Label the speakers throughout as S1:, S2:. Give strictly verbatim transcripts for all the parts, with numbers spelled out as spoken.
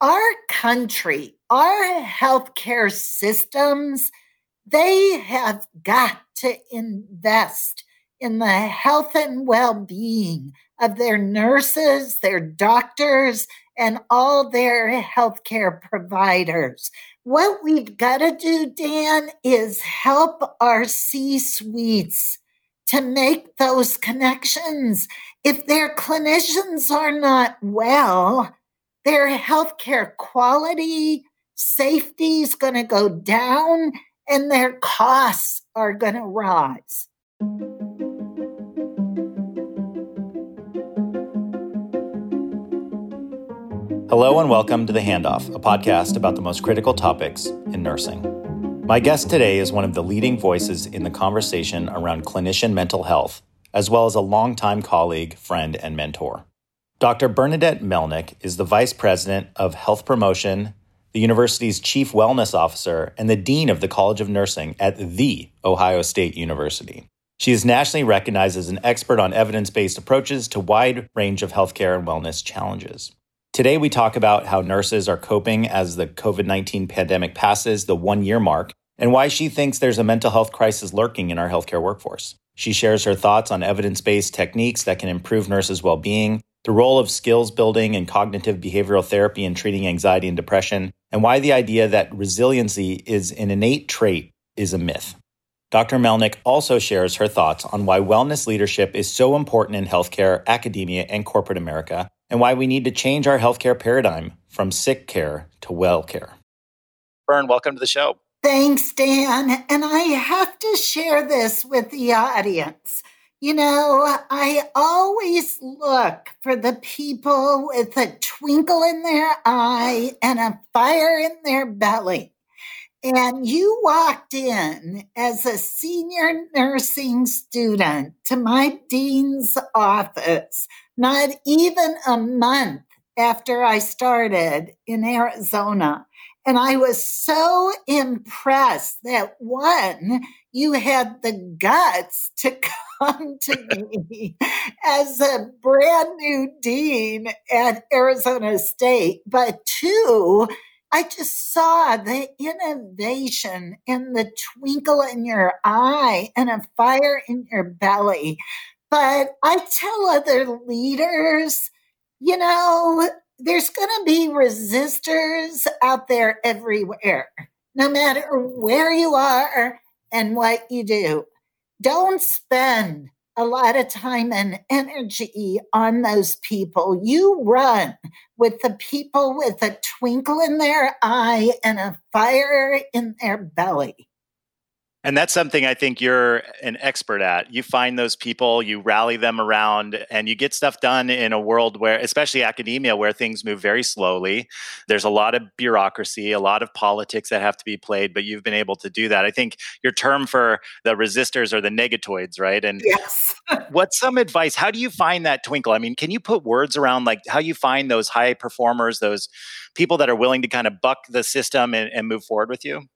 S1: our country, our healthcare systems, they have got to invest in the health and well-being of their nurses, their doctors, and all their healthcare providers. What we've got to do, Dan, is help our C-suites to make those connections. If their clinicians are not well, their healthcare quality, safety is going to go down, and their costs are going to rise.
S2: Hello and welcome to The Handoff, a podcast about the most critical topics in nursing. My guest today is one of the leading voices in the conversation around clinician mental health, as well as a longtime colleague, friend, and mentor. Doctor Bernadette Melnick is the Vice President of Health Promotion, the university's Chief Wellness Officer, and the Dean of the College of Nursing at The Ohio State University. She is nationally recognized as an expert on evidence-based approaches to a wide range of healthcare and wellness challenges. Today, we talk about how nurses are coping as the covid nineteen pandemic passes the one-year mark, and why she thinks there's a mental health crisis lurking in our healthcare workforce. She shares her thoughts on evidence-based techniques that can improve nurses' well-being, the role of skills building and cognitive behavioral therapy in treating anxiety and depression, and why the idea that resiliency is an innate trait is a myth. Doctor Melnick also shares her thoughts on why wellness leadership is so important in healthcare, academia, and corporate America, and why we need to change our healthcare paradigm from sick care to well care. Bern, welcome to the show.
S1: Thanks, Dan. And I have to share this with the audience. You know, I always look for the people with a twinkle in their eye and a fire in their belly. And you walked in as a senior nursing student to my dean's office, not even a month after I started in Arizona. And I was so impressed that, one, you had the guts to come to me as a brand new dean at Arizona State. But two, I just saw the innovation and the twinkle in your eye and a fire in your belly. But I tell other leaders, you know, there's going to be resistors out there everywhere, no matter where you are and what you do. Don't spend a lot of time and energy on those people. You run with the people with a twinkle in their eye and a fire in their belly.
S2: And that's something I think you're an expert at. You find those people, you rally them around, and you get stuff done in a world where, especially academia, where things move very slowly. There's a lot of bureaucracy, a lot of politics that have to be played, but you've been able to do that. I think your term for the resistors are the negatoids, right? And
S1: yes.
S2: What's some advice? How do you find that twinkle? I mean, can you put words around like how you find those high performers, those people that are willing to kind of buck the system and, and move forward with you?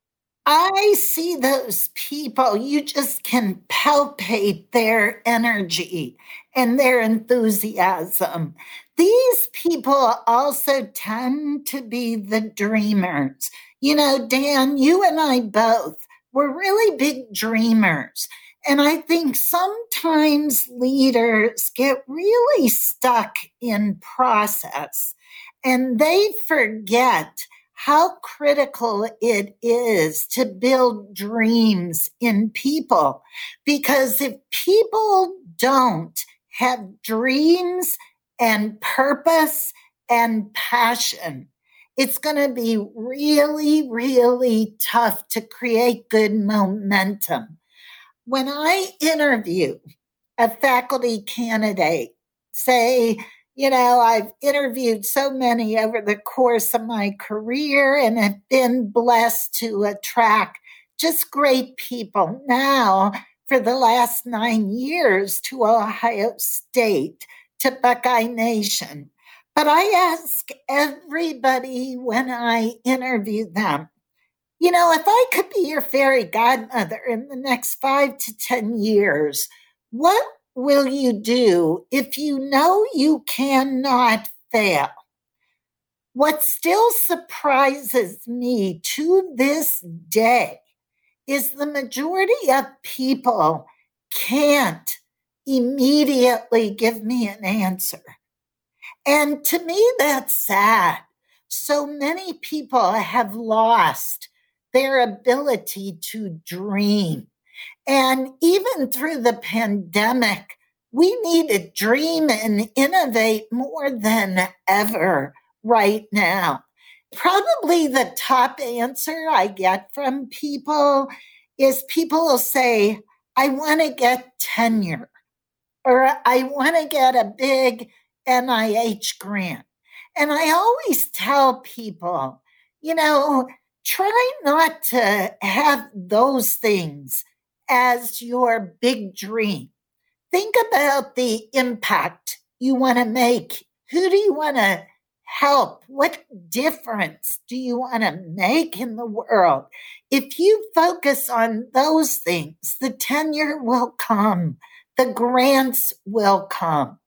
S1: I see those people, you just can palpate their energy and their enthusiasm. These people also tend to be the dreamers. You know, Dan, you and I both were really big dreamers. And I think sometimes leaders get really stuck in process and they forget how critical it is to build dreams in people. Because if people don't have dreams and purpose and passion, it's going to be really, really tough to create good momentum. When I interview a faculty candidate, say, you know, I've interviewed so many over the course of my career and have been blessed to attract just great people now for the last nine years to Ohio State, to Buckeye Nation. But I ask everybody when I interview them, you know, if I could be your fairy godmother in the next five to ten years, what will you do if you know you cannot fail? What still surprises me to this day is the majority of people can't immediately give me an answer. And to me, that's sad. So many people have lost their ability to dream. And even through the pandemic, we need to dream and innovate more than ever right now. Probably the top answer I get from people is people will say, I want to get tenure, or I want to get a big N I H grant. And I always tell people, you know, try not to have those things as your big dream. Think about the impact you want to make. Who do you want to help? What difference do you want to make in the world? If you focus on those things, the tenure will come, the grants will come.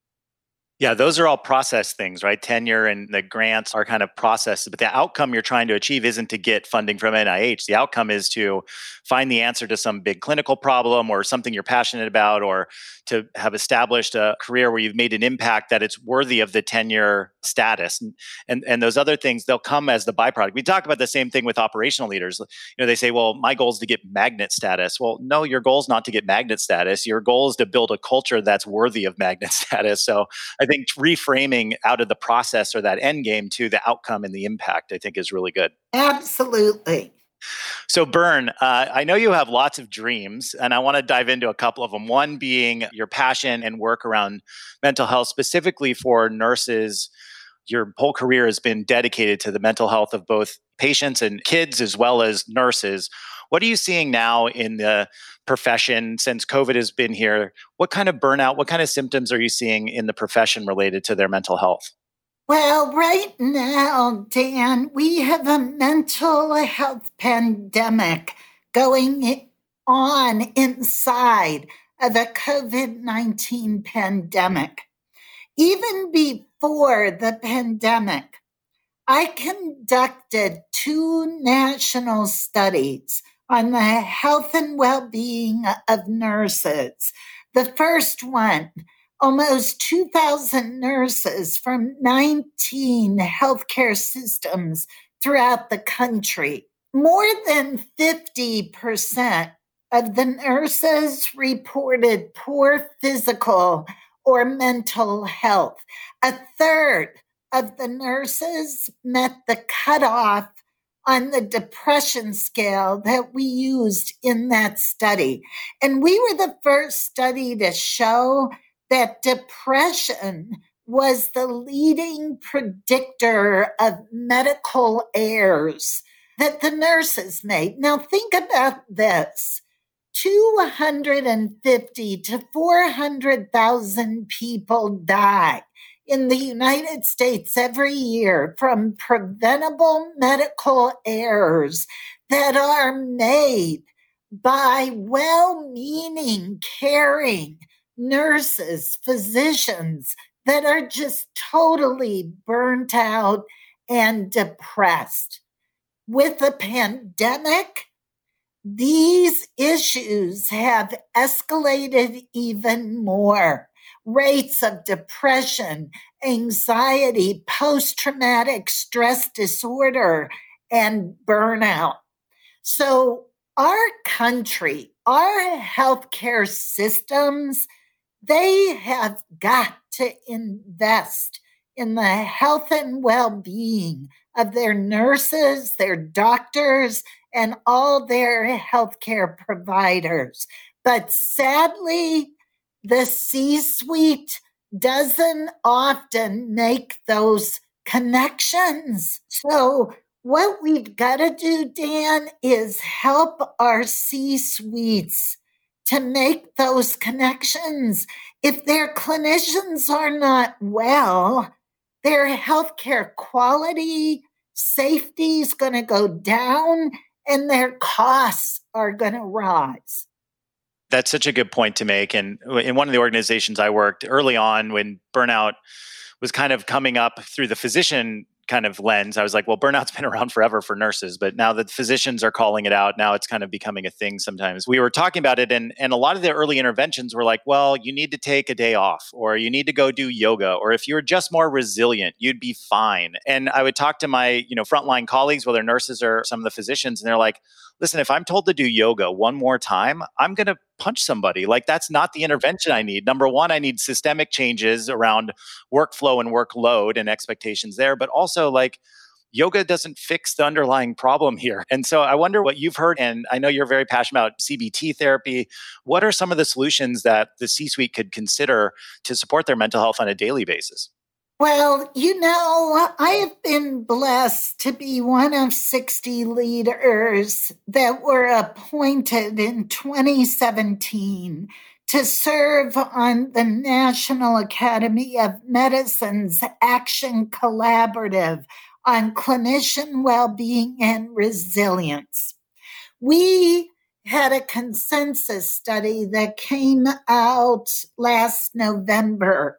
S2: Yeah, those are all process things, right? Tenure and the grants are kind of processes, but the outcome you're trying to achieve isn't to get funding from N I H. The outcome is to find the answer to some big clinical problem or something you're passionate about, or to have established a career where you've made an impact that it's worthy of the tenure status. And, and, and those other things, they'll come as the byproduct. We talk about the same thing with operational leaders. You know, they say, well, my goal is to get magnet status. Well, no, your goal is not to get magnet status. Your goal is to build a culture that's worthy of magnet status. So I think reframing out of the process or that end game to the outcome and the impact, I think is really good.
S1: Absolutely.
S2: So Bern, uh, I know you have lots of dreams, and I want to dive into a couple of them. One being your passion and work around mental health, specifically for nurses. Your whole career has been dedicated to the mental health of both patients and kids as well as nurses. What are you seeing now in the profession since COVID has been here? What kind of burnout, what kind of symptoms are you seeing in the profession related to their mental health?
S1: Well, right now, Dan, we have a mental health pandemic going on inside of a COVID nineteen pandemic. Even before the pandemic, I conducted two national studies on the health and well-being of nurses. The first one, almost two thousand nurses from nineteen healthcare systems throughout the country. More than fifty percent of the nurses reported poor physical or mental health. A third of the nurses met the cutoff on the depression scale that we used in that study. And we were the first study to show that depression was the leading predictor of medical errors that the nurses made. Now think about this. two hundred fifty to four hundred thousand people die in the United States every year from preventable medical errors that are made by well-meaning, caring nurses, physicians that are just totally burnt out and depressed. With the pandemic, these issues have escalated even more. Rates of depression, anxiety, post-traumatic stress disorder, and burnout. So our country, our healthcare systems, they have got to invest in the health and well-being of their nurses, their doctors, and all their healthcare providers. But sadly, the C-suite doesn't often make those connections. So what we've got to do, Dan, is help our C-suites to make those connections. If their clinicians are not well, their healthcare quality, safety is going to go down, and their costs are going to rise.
S2: That's such a good point to make. And in one of the organizations I worked early on, when burnout was kind of coming up through the physician kind of lens, I was like, well, burnout's been around forever for nurses, but now that physicians are calling it out, now it's kind of becoming a thing sometimes. We were talking about it, and, and a lot of the early interventions were like, well, you need to take a day off, or you need to go do yoga, or if you're just more resilient, you'd be fine. And I would talk to my, you know, frontline colleagues, whether nurses or some of the physicians, and they're like, listen, if I'm told to do yoga one more time, I'm going to punch somebody. Like, that's not the intervention I need. Number one, I need systemic changes around workflow and workload and expectations there. But also, like, yoga doesn't fix the underlying problem here. And so I wonder what you've heard. And I know you're very passionate about C B T therapy. What are some of the solutions that the C-suite could consider to support their mental health on a daily basis?
S1: Well, you know, I have been blessed to be one of sixty leaders that were appointed in twenty seventeen to serve on the National Academy of Medicine's Action Collaborative on Clinician Wellbeing and Resilience. We had a consensus study that came out last November.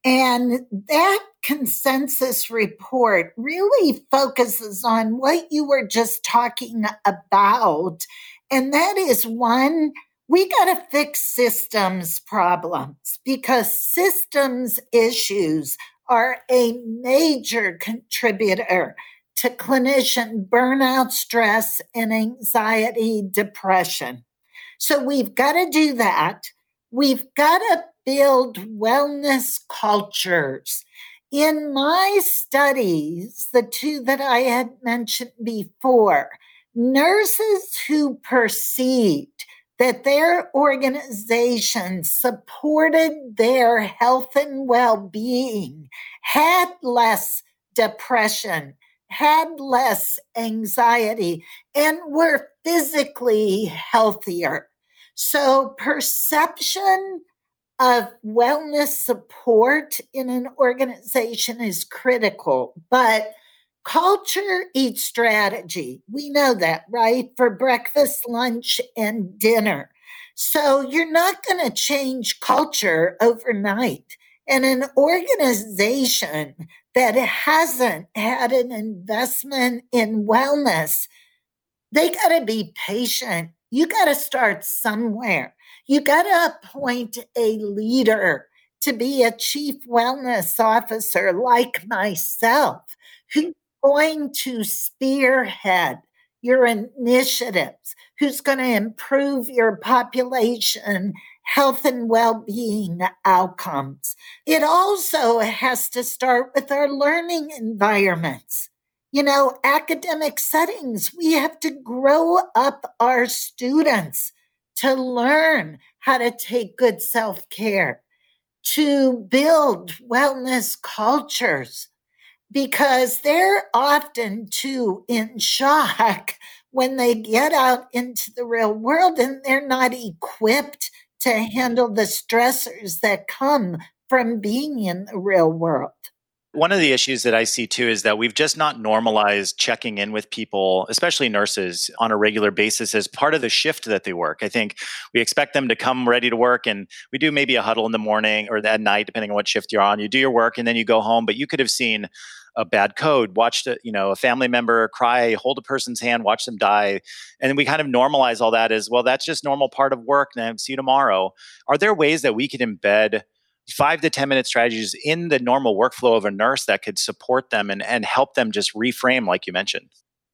S1: And that consensus report really focuses on what you were just talking about. And that is, one, we got to fix systems problems, because systems issues are a major contributor to clinician burnout, stress, and anxiety, depression. So we've got to do that. We've got to build wellness cultures. In my studies, the two that I had mentioned before, nurses who perceived that their organization supported their health and well-being had less depression, had less anxiety, and were physically healthier. So perception of wellness support in an organization is critical, but culture eats strategy. We know that, right? For breakfast, lunch, and dinner. So you're not going to change culture overnight. And an organization that hasn't had an investment in wellness, they got to be patient. You got to start somewhere. You got to appoint a leader to be a chief wellness officer like myself, who's going to spearhead your initiatives, who's going to improve your population health and well-being outcomes. It also has to start with our learning environments. You know, academic settings, we have to grow up our students to learn how to take good self-care, to build wellness cultures, because they're often too in shock when they get out into the real world and they're not equipped to handle the stressors that come from being in the real world.
S2: One of the issues that I see too is that we've just not normalized checking in with people, especially nurses, on a regular basis as part of the shift that they work. I think we expect them to come ready to work, and we do maybe a huddle in the morning or at night, depending on what shift you're on. You do your work and then you go home, but you could have seen a bad code, watched a, you know, a family member cry, hold a person's hand, watch them die. And we kind of normalize all that as, well, that's just normal part of work. And see you tomorrow. Are there ways that we could embed five to ten minute strategies in the normal workflow of a nurse that could support them and, and help them just reframe, like you mentioned?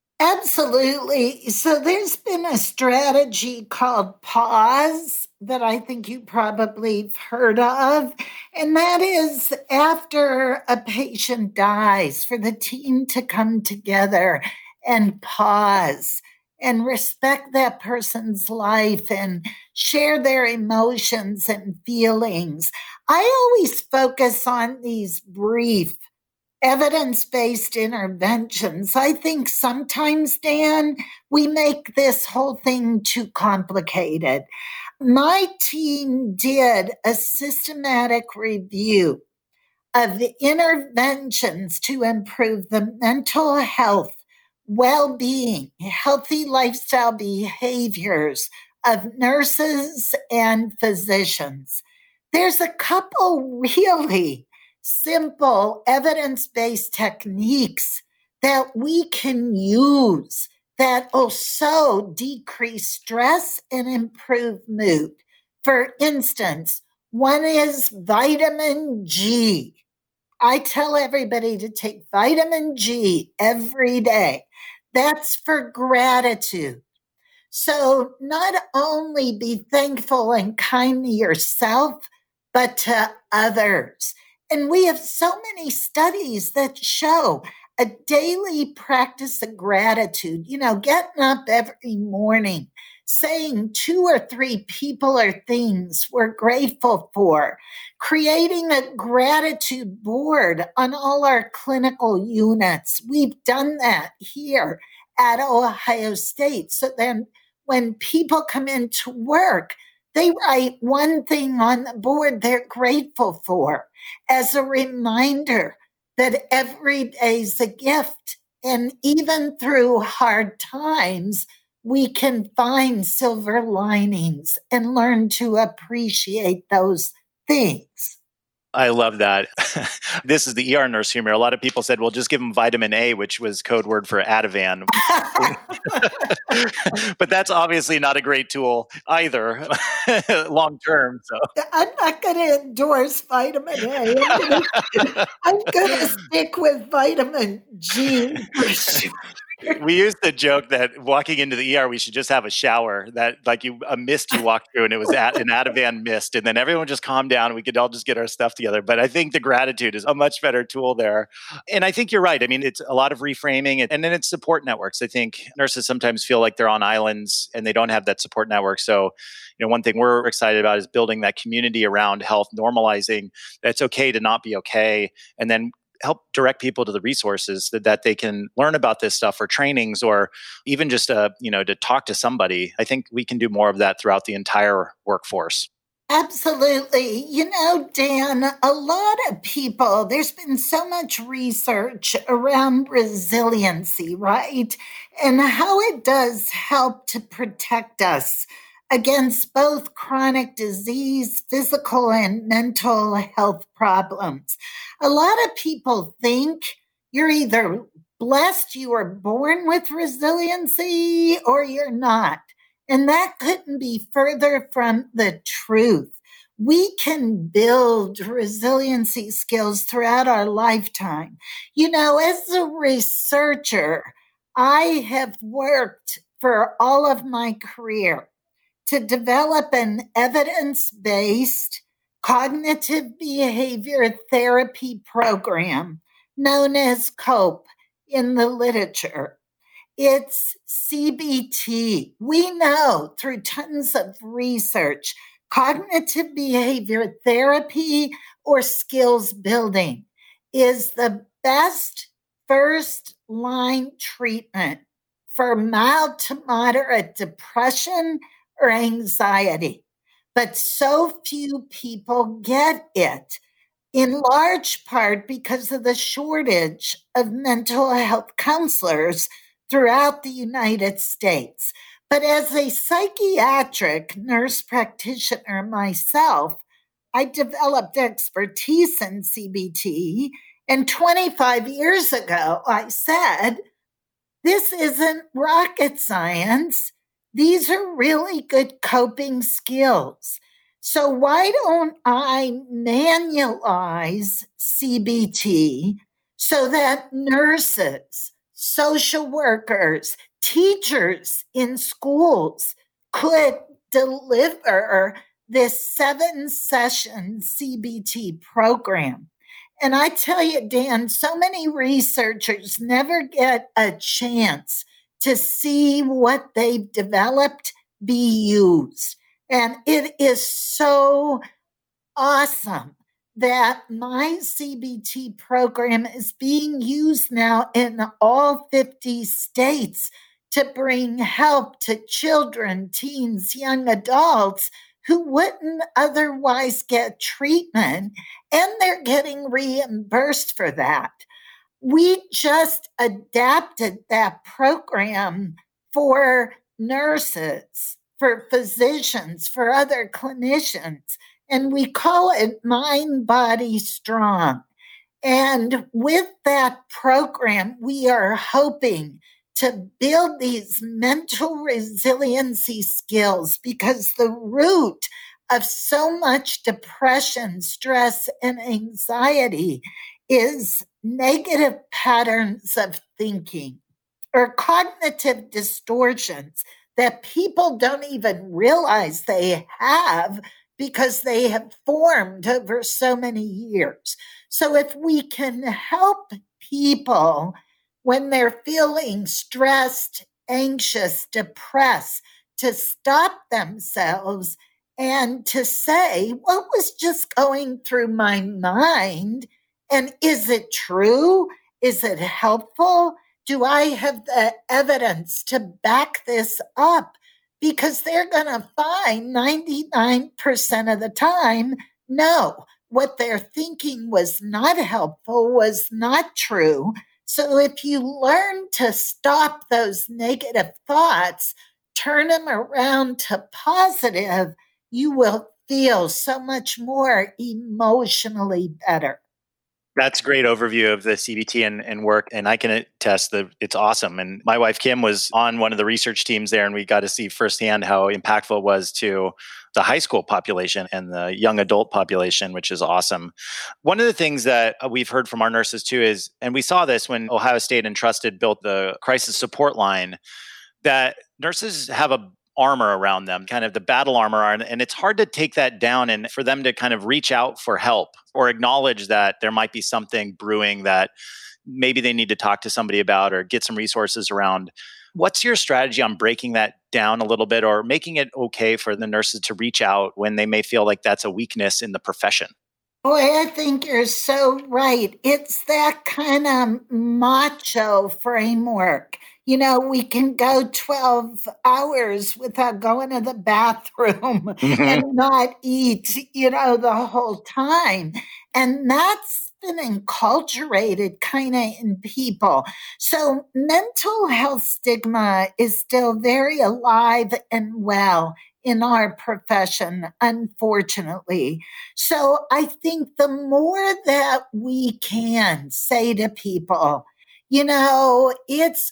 S1: Absolutely. So there's been a strategy called PAUSE that I think you probably have heard of. And that is, after a patient dies, for the team to come together and pause and respect that person's life and share their emotions and feelings. I always focus on these brief evidence-based interventions. I think sometimes, Dan, we make this whole thing too complicated. My team did a systematic review of the interventions to improve the mental health, well-being, healthy lifestyle behaviors of nurses and physicians. There's a couple really simple evidence-based techniques that we can use that will so decrease stress and improve mood. For instance, one is vitamin G. I tell everybody to take vitamin G every day. That's for gratitude. So not only be thankful and kind to yourself, but to others. And we have so many studies that show a daily practice of gratitude, you know, getting up every morning, saying two or three people or things we're grateful for, creating a gratitude board on all our clinical units. We've done that here at Ohio State. So then when people come into work, they write one thing on the board they're grateful for as a reminder that every day's a gift. And even through hard times, we can find silver linings and learn to appreciate those things.
S2: I love that. This is the E R nurse humor. A lot of people said, well, just give them vitamin A, which was code word for Ativan. But that's obviously not a great tool either, long term. So
S1: I'm not going to endorse vitamin A. I'm going to stick with vitamin G for sure.
S2: We used to joke that walking into the E R, we should just have a shower, that like you a mist you walked through, and it was at, an Ativan mist, and then everyone just calmed down and we could all just get our stuff together. But I think the gratitude is a much better tool there. And I think you're right. I mean, it's a lot of reframing, and then it's support networks. I think nurses sometimes feel like they're on islands and they don't have that support network. So, you know, one thing we're excited about is building that community around health, normalizing that it's okay to not be okay, and then help direct people to the resources that, that they can learn about this stuff, or trainings, or even just, uh, you know, to talk to somebody. I think we can do more of that throughout the entire workforce.
S1: Absolutely. You know, Dan, a lot of people, there's been so much research around resiliency, right? And how it does help to protect us against both chronic disease, physical and mental health problems. A lot of people think you're either blessed, you were born with resiliency, or you're not. And that couldn't be further from the truth. We can build resiliency skills throughout our lifetime. You know, as a researcher, I have worked for all of my career to develop an evidence-based cognitive behavior therapy program known as COPE in the literature. It's C B T. We know through tons of research, cognitive behavior therapy or skills building is the best first line treatment for mild to moderate depression or anxiety. But so few people get it, in large part because of the shortage of mental health counselors throughout the United States. But as a psychiatric nurse practitioner myself, I developed expertise in C B T. And twenty-five years ago, I said, this isn't rocket science. These are really good coping skills. So why don't I manualize C B T so that nurses, social workers, teachers in schools could deliver this seven session C B T program? And I tell you, Dan, so many researchers never get a chance to see what they've developed be used. And it is so awesome that my C B T program is being used now in all fifty states to bring help to children, teens, young adults who wouldn't otherwise get treatment, and they're getting reimbursed for that. We just adapted that program for nurses, for physicians, for other clinicians, and we call it Mind Body Strong. And with that program, we are hoping to build these mental resiliency skills, because the root of so much depression, stress, and anxiety is negative patterns of thinking or cognitive distortions that people don't even realize they have because they have formed over so many years. So if we can help people when they're feeling stressed, anxious, depressed, to stop themselves and to say, what was just going through my mind? And is it true? Is it helpful? Do I have the evidence to back this up? Because they're going to find ninety-nine percent of the time, no, what they're thinking was not helpful, was not true. So if you learn to stop those negative thoughts, turn them around to positive, you will feel so much more emotionally better.
S2: That's a great overview of the C B T and, and work. And I can attest that it's awesome. And my wife, Kim, was on one of the research teams there, and we got to see firsthand how impactful it was to the high school population and the young adult population, which is awesome. One of the things that we've heard from our nurses too is, and we saw this when Ohio State and Trusted built the crisis support line, that nurses have a armor around them, kind of the battle armor, and it's hard to take that down and for them to kind of reach out for help or acknowledge that there might be something brewing that maybe they need to talk to somebody about or get some resources around. What's your strategy on breaking that down a little bit or making it okay for the nurses to reach out when they may feel like that's a weakness in the profession?
S1: Boy, I think you're so right. It's that kind of macho framework. You know, we can go twelve hours without going to the bathroom
S2: Mm-hmm.
S1: and not eat, you know, the whole time. And that's been enculturated kind of in people. So mental health stigma is still very alive and well in our profession, unfortunately. So I think the more that we can say to people, you know, it's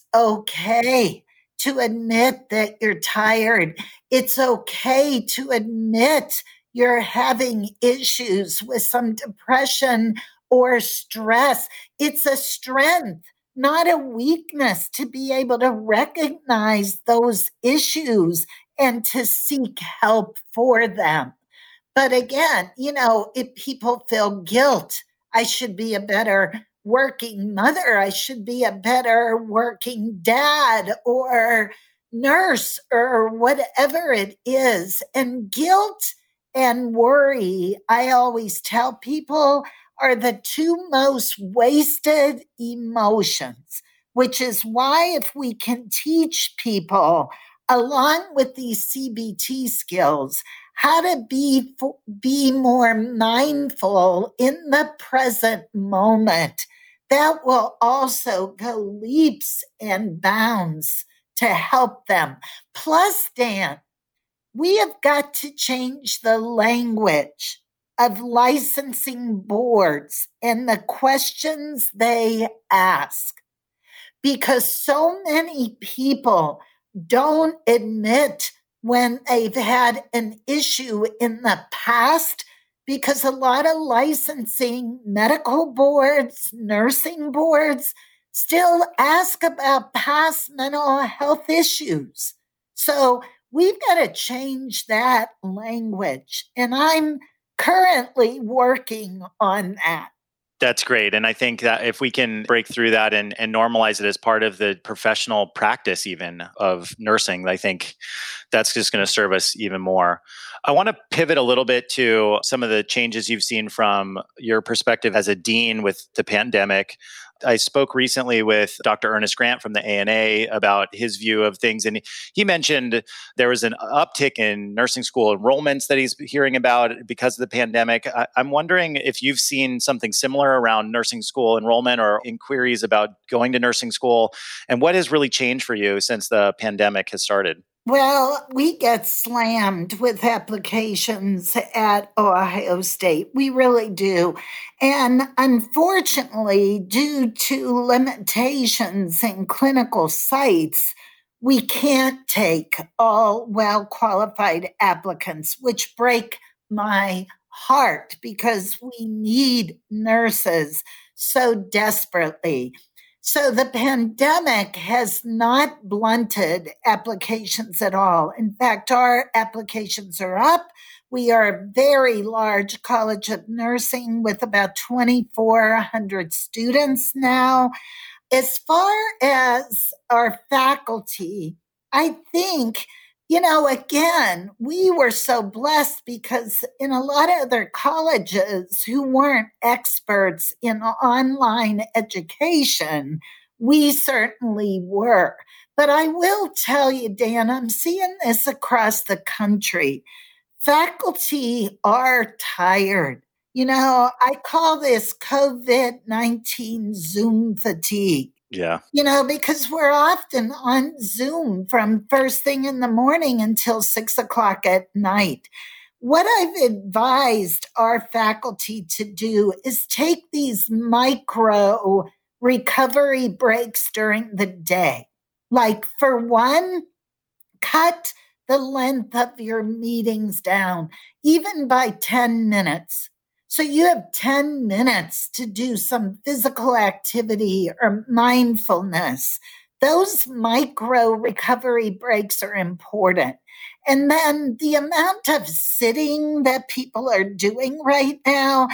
S1: okay to admit that you're tired. It's okay to admit you're having issues with some depression or stress. It's a strength, not a weakness, to be able to recognize those issues and to seek help for them. But again, you know, if people feel guilt, I should be a better working mother, I should be a better working dad or nurse or whatever it is. And guilt and worry, I always tell people, are the two most wasted emotions, which is why if we can teach people, along with these C B T skills, how to be, be more mindful in the present moment, that will also go leaps and bounds to help them. Plus, Dan, we have got to change the language of licensing boards and the questions they ask, because so many people don't admit when they've had an issue in the past, because a lot of licensing medical boards, nursing boards still ask about past mental health issues. So we've got to change that language. And I'm currently working on that.
S2: That's great. And I think that if we can break through that and, and normalize it as part of the professional practice even of nursing, I think that's just going to serve us even more. I want to pivot a little bit to some of the changes you've seen from your perspective as a dean with the pandemic. I spoke recently with Doctor Ernest Grant from the A N A about his view of things. And he mentioned there was an uptick in nursing school enrollments that he's hearing about because of the pandemic. I, I'm wondering if you've seen something similar around nursing school enrollment or inquiries about going to nursing school, and what has really changed for you since the pandemic has started?
S1: Well, we get slammed with applications at Ohio State. We really do. And unfortunately, due to limitations in clinical sites, we can't take all well qualified applicants, which break my heart because we need nurses so desperately. So the pandemic has not blunted applications at all. In fact, our applications are up. We are a very large college of nursing with about twenty-four hundred students now. As far as our faculty, I think, you know, again, we were so blessed because in a lot of other colleges who weren't experts in online education, we certainly were. But I will tell you, Dan, I'm seeing this across the country. Faculty are tired. You know, I call this COVID nineteen Zoom fatigue.
S2: Yeah.
S1: You know, because we're often on Zoom from first thing in the morning until six o'clock at night. What I've advised our faculty to do is take these micro recovery breaks during the day. Like, for one, cut the length of your meetings down, even by ten minutes. So you have ten minutes to do some physical activity or mindfulness. Those micro recovery breaks are important. And then the amount of sitting that people are doing right now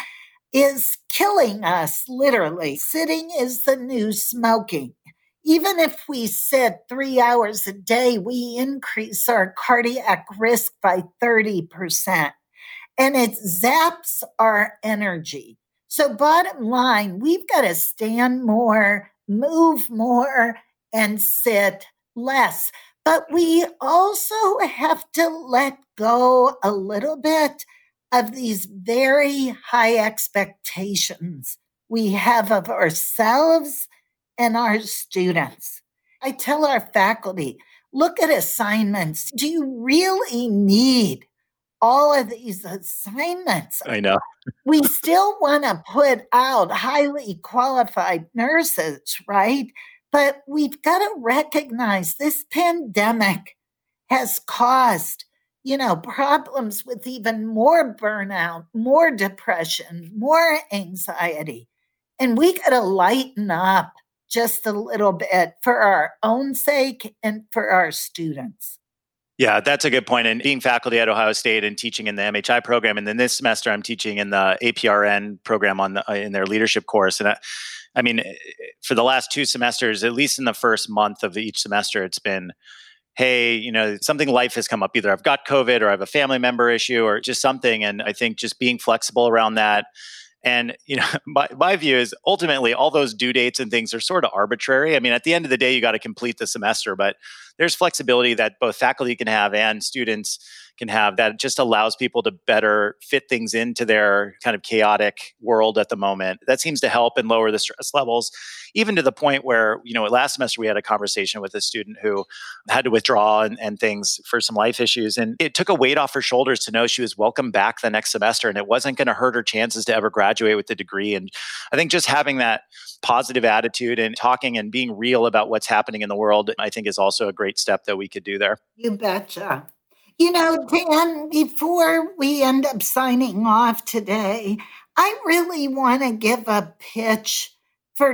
S1: is killing us, literally. Sitting is the new smoking. Even if we sit three hours a day, we increase our cardiac risk by thirty percent. And it zaps our energy. So bottom line, we've got to stand more, move more, and sit less. But we also have to let go a little bit of these very high expectations we have of ourselves and our students. I tell our faculty, look at assignments. Do you really need all of these assignments?
S2: I know.
S1: We still want to put out highly qualified nurses, right? But we've got to recognize this pandemic has caused, you know, problems with even more burnout, more depression, more anxiety. And we got to lighten up just a little bit for our own sake and for our students.
S2: Yeah, that's a good point. And being faculty at Ohio State and teaching in the M H I program, and then this semester I'm teaching in the A P R N program on the, in their leadership course. And I, I mean, for the last two semesters, at least in the first month of each semester, it's been, hey, you know, something life has come up. Either I've got COVID or I have a family member issue or just something. And I think just being flexible around that. And, you know, my, my view is ultimately all those due dates and things are sort of arbitrary. I mean, at the end of the day, you got to complete the semester, but there's flexibility that both faculty can have and students can have that just allows people to better fit things into their kind of chaotic world at the moment. That seems to help and lower the stress levels, even to the point where, you know, last semester we had a conversation with a student who had to withdraw and, and things for some life issues. And it took a weight off her shoulders to know she was welcome back the next semester and it wasn't going to hurt her chances to ever graduate with a degree. And I think just having that positive attitude and talking and being real about what's happening in the world, I think is also a great step that we could do there.
S1: You betcha. You know, Dan, before we end up signing off today, I really want to give a pitch for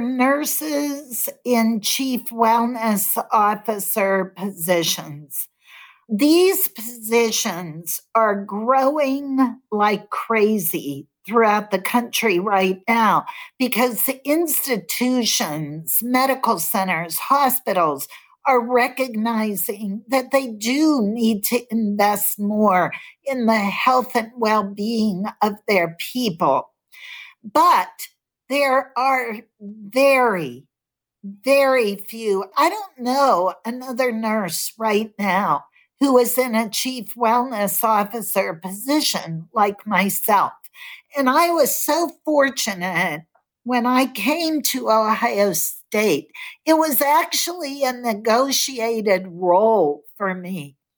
S1: nurses in chief wellness officer positions. These positions are growing like crazy throughout the country right now because institutions, medical centers, hospitals are recognizing that they do need to invest more in the health and well-being of their people. But there are very, very few. I don't know another nurse right now who is in a chief wellness officer position like myself. And I was so fortunate when I came to Ohio State. It was actually a negotiated role for me.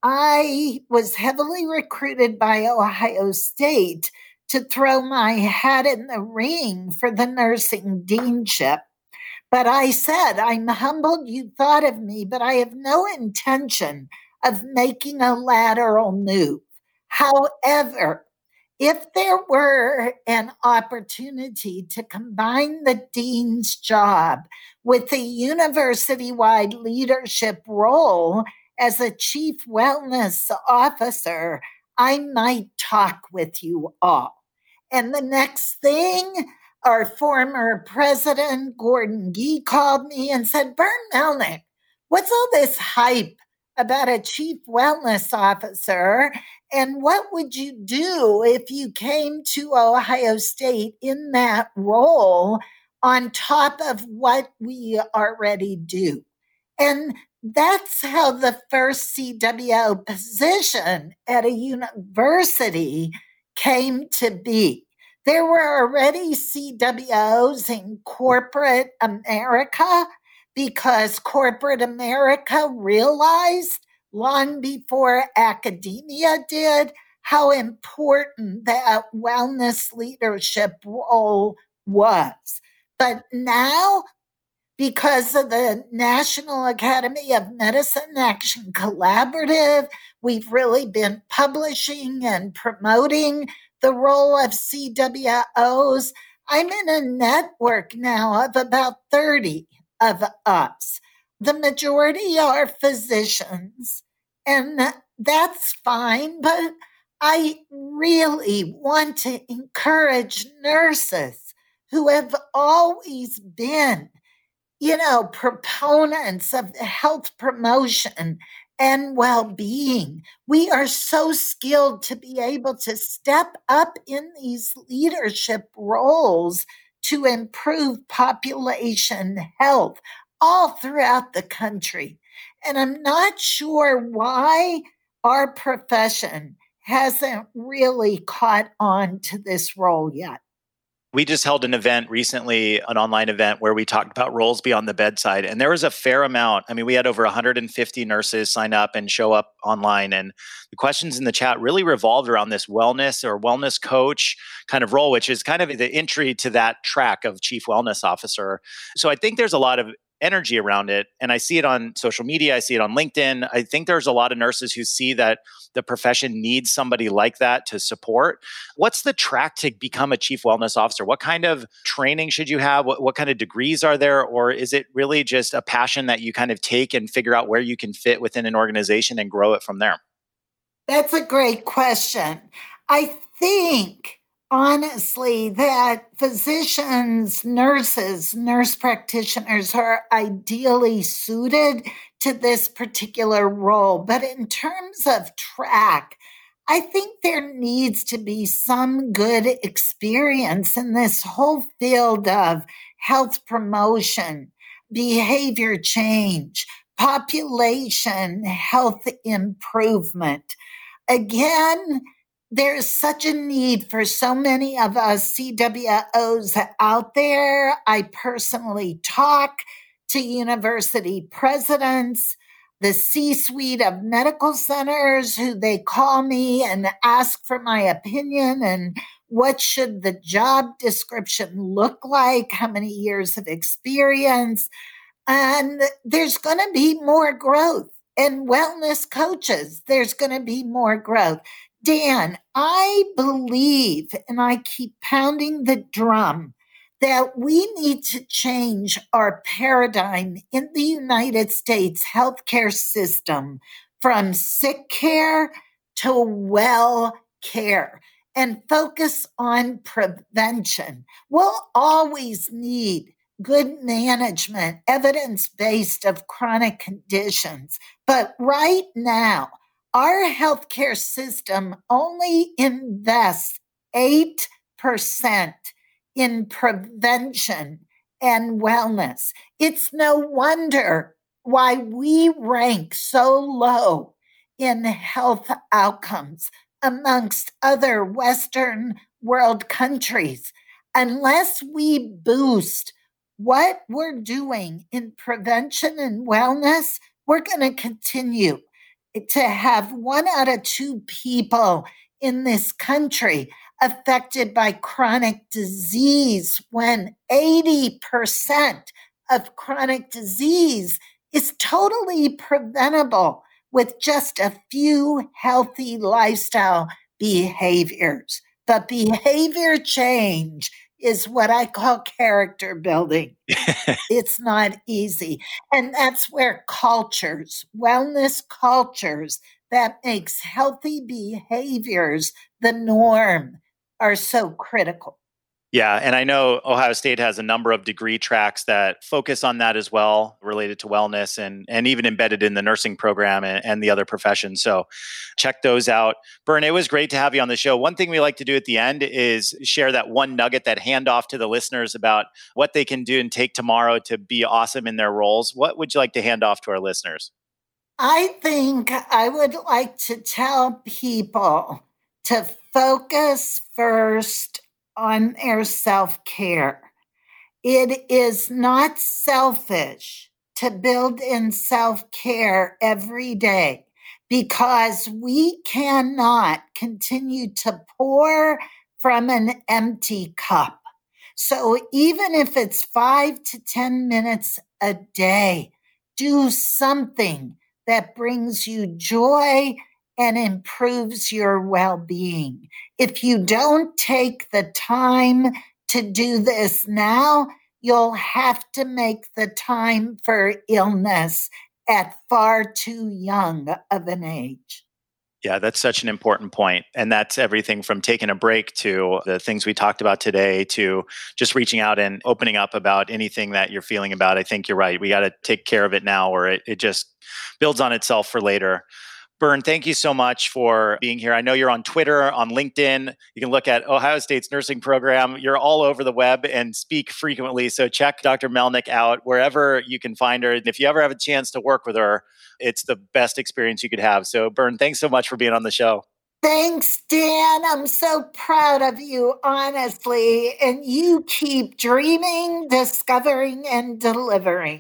S1: I was heavily recruited by Ohio State to throw my hat in the ring for the nursing deanship. But I said, I'm humbled you thought of me, but I have no intention of making a lateral move. However, if there were an opportunity to combine the dean's job with a university-wide leadership role as a chief wellness officer, I might talk with you all. And the next thing, our former president, Gordon Gee, called me and said, Bern Melnick, what's all this hype about a chief wellness officer? And what would you do if you came to Ohio State in that role on top of what we already do? And that's how the first C W O position at a university came to be. There were already C W Os in corporate America because corporate America realized long before academia did how important that wellness leadership role was. But now, because of the National Academy of Medicine Action Collaborative, we've really been publishing and promoting the role of C W Os. I'm in a network now of about thirty of us. The majority are physicians, and that's fine, but I really want to encourage nurses who have always been, you know, proponents of health promotion and well-being. We are so skilled to be able to step up in these leadership roles to improve population health all throughout the country. And I'm not sure why our profession hasn't really caught on to this role yet.
S2: We just held an event recently, an online event where we talked about roles beyond the bedside. And there was a fair amount. I mean, we had over one hundred fifty nurses sign up and show up online. And the questions in the chat really revolved around this wellness or wellness coach kind of role, which is kind of the entry to that track of chief wellness officer. So I think there's a lot of energy around it. And I see it on social media. I see it on LinkedIn. I think there's a lot of nurses who see that the profession needs somebody like that to support. What's the track to become a chief wellness officer? What kind of training should you have? What, what kind of degrees are there? Or is it really just a passion that you kind of take and figure out where you can fit within an organization and grow it from there?
S1: That's a great question. I think honestly that physicians, nurses, nurse practitioners are ideally suited to this particular role. But in terms of track, I think there needs to be some good experience in this whole field of health promotion, behavior change, population health improvement. Again, there's such a need for so many of us C W Os out there. I personally talk to university presidents, the C-suite of medical centers who they call me and ask for my opinion and what should the job description look like, how many years of experience. And there's going to be more growth. And wellness coaches, there's going to be more growth. Dan, I believe, and I keep pounding the drum, that we need to change our paradigm in the United States healthcare system from sick care to well care and focus on prevention. We'll always need good management, evidence-based of chronic conditions. But right now, our healthcare system only invests eight percent in prevention and wellness. It's no wonder why we rank so low in health outcomes amongst other Western world countries. Unless we boost what we're doing in prevention and wellness, we're going to continue to have one out of two people in this country affected by chronic disease when eighty percent of chronic disease is totally preventable with just a few healthy lifestyle behaviors. But behavior change is what I call character building. It's not easy. And that's where cultures, wellness cultures that makes healthy behaviors the norm are so critical.
S2: Yeah, and I know Ohio State has a number of degree tracks that focus on that as well, related to wellness and, and even embedded in the nursing program and, and the other professions. So check those out. Bern, it was great to have you on the show. One thing we like to do at the end is share that one nugget, that handoff to the listeners about what they can do and take tomorrow to be awesome in their roles. What would you like to hand off to our listeners?
S1: I think I would like to tell people to focus first on their self-care. It is not selfish to build in self-care every day because we cannot continue to pour from an empty cup. So even if it's five to ten minutes a day, do something that brings you joy and improves your well-being. If you don't take the time to do this now, you'll have to make the time for illness at far too young of an age.
S2: Yeah, that's such an important point. And that's everything from taking a break to the things we talked about today to just reaching out and opening up about anything that you're feeling about. I think you're right. We got to take care of it now or it, it just builds on itself for later. Bern, thank you so much for being here. I know you're on Twitter, on LinkedIn. You can look at Ohio State's nursing program. You're all over the web and speak frequently. So check Doctor Melnick out wherever you can find her. And if you ever have a chance to work with her, it's the best experience you could have. So Bern, thanks so much for being on the show.
S1: Thanks, Dan. I'm so proud of you, honestly. And you keep dreaming, discovering, and delivering.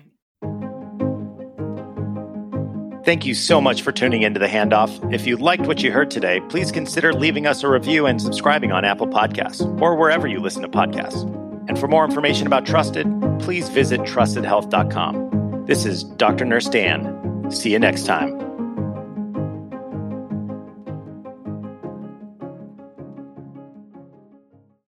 S2: Thank you so much for tuning into The Handoff. If you liked what you heard today, please consider leaving us a review and subscribing on Apple Podcasts or wherever you listen to podcasts. And for more information about Trusted, please visit trusted health dot com. This is Doctor Nurse Dan. See you next time.